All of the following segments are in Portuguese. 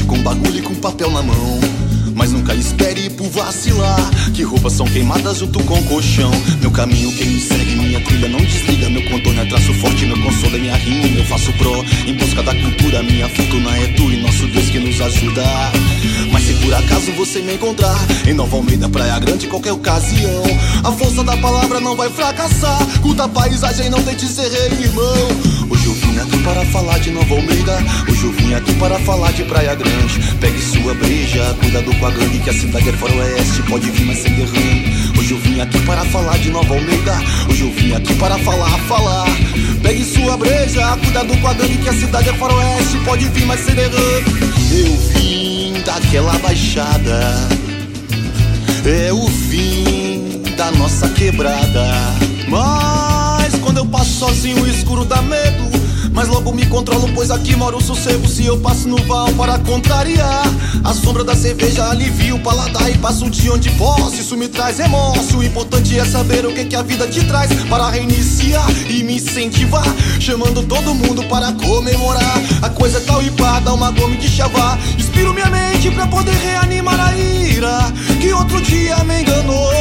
com bagulho e com papel na mão. Mas nunca espere por vacilar, que roupas são queimadas junto com colchão. Meu caminho, quem me segue, minha trilha não desliga. Meu contorno é traço forte, meu consolo é minha rima. Eu faço pró em busca da cultura. Minha fortuna é tu e nosso Deus que nos ajuda. Mas se por acaso você me encontrar em Nova Almeida, Praia Grande, qualquer ocasião, a força da palavra não vai fracassar. Curta a paisagem, não tente ser rei, irmão. Hoje eu vim aqui para falar de Nova Almeida. Hoje eu vim aqui para falar de Praia Grande. Pegue sua breja, cuidado com a gangue, que a cidade é faroeste, pode vir mas sem derrame. Hoje eu vim aqui para falar de Nova Almeida. Hoje eu vim aqui para falar. Pegue sua breja, cuidado com a gangue, que a cidade é faroeste, pode vir mas sem derrame. Eu vim daquela baixada, é o fim da nossa quebrada. Mas quando eu passo sozinho o escuro dá medo, mas logo me controlo, pois aqui mora o sossego. Se eu passo no vão para contrariar, a sombra da cerveja alivia o paladar. E passo de onde posso, isso me traz remorso. O importante é saber o que a vida te traz, para reiniciar e me incentivar, chamando todo mundo para comemorar. A coisa é tal e pá, dá uma gome de chavar. Inspiro minha mente pra poder reanimar a ira que outro dia me enganou.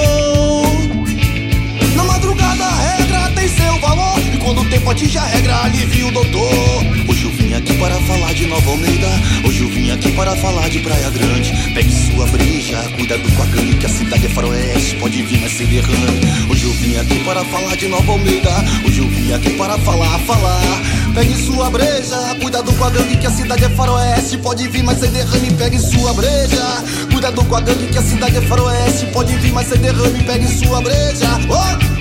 Na madrugada a regra tem seu valor, e quando o tempo atinge a regra, alivia o doutor. Hoje eu vim aqui para falar de Nova Almeida. Hoje eu vim aqui para falar de Praia Grande. Pegue sua breja, cuidado com a gangue, que a cidade é faroeste, pode vir mas sem derrame. Hoje eu vim aqui para falar de Nova Almeida. Hoje eu vim aqui para falar. Pegue sua breja, cuidado com a gangue, que a cidade é faroeste, pode vir mas sem derrame. Pegue sua breja, cuidado com a gangue, que a cidade é faroeste, pode vir mas sem derrame. Pegue sua breja. Oi.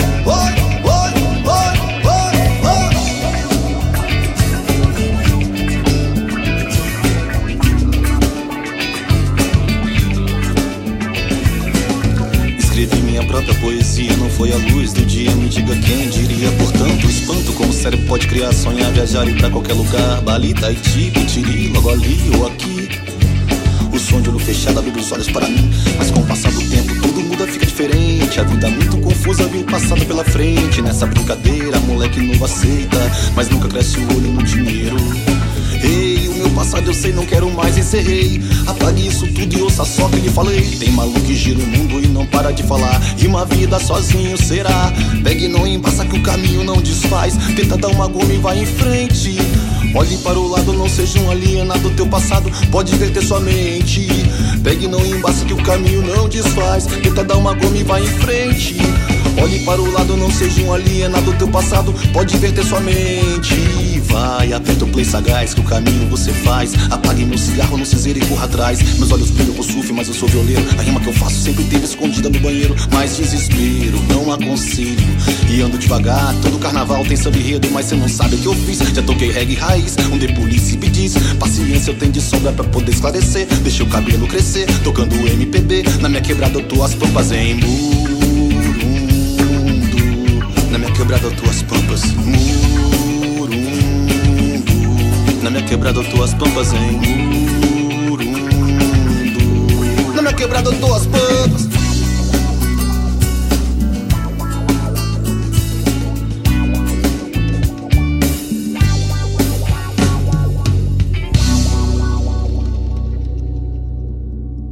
Escrevi minha própria poesia, não foi a luz do dia, me diga quem diria. Portanto, espanto como o cérebro pode criar, sonhar, viajar e ir pra qualquer lugar. Bali, Tahiti, Pitiri, logo ali ou aqui. O som de olho fechado abre os olhos para mim, mas com o passar do tempo tudo muda, fica diferente. A vida muito confusa, vi o passado pela frente. Nessa brincadeira, moleque novo aceita, mas nunca cresce o olho no dinheiro. Ei, o meu passado eu sei, não quero mais, encerrei. Apague isso tudo e ouça só que lhe falei. Tem maluco que gira o mundo e não para de falar, e uma vida sozinho será. Pegue e não embaça que o caminho não desfaz, tenta dar uma goma e vai em frente. Olhe para o lado, não seja um alienado, teu passado pode inverter sua mente. Pegue e não embaça que o caminho não desfaz, tenta dar uma goma e vai em frente. Olhe para o lado, não seja um alienado, teu passado pode inverter sua mente. Vai, aperta o play sagaz, que o caminho você faz. Apague meu cigarro no cinzeiro e corra atrás. Meus olhos brilham por surf, mas eu sou violeiro. A rima que eu faço sempre teve escondida no banheiro. Mas desespero, não aconselho, e ando devagar, todo carnaval tem samba enredo. Mas cê não sabe o que eu fiz, já toquei reggae raiz, um The Police me diz. Paciência eu tenho de sobra pra poder esclarecer. Deixei o cabelo crescer, tocando MPB. Na minha quebrada eu tô as pampas em mundo. Na minha quebrada eu tô as pampas Murundo. Na minha quebrada eu tô as pampas em Murundo. Na minha quebrada eu tô as pampas.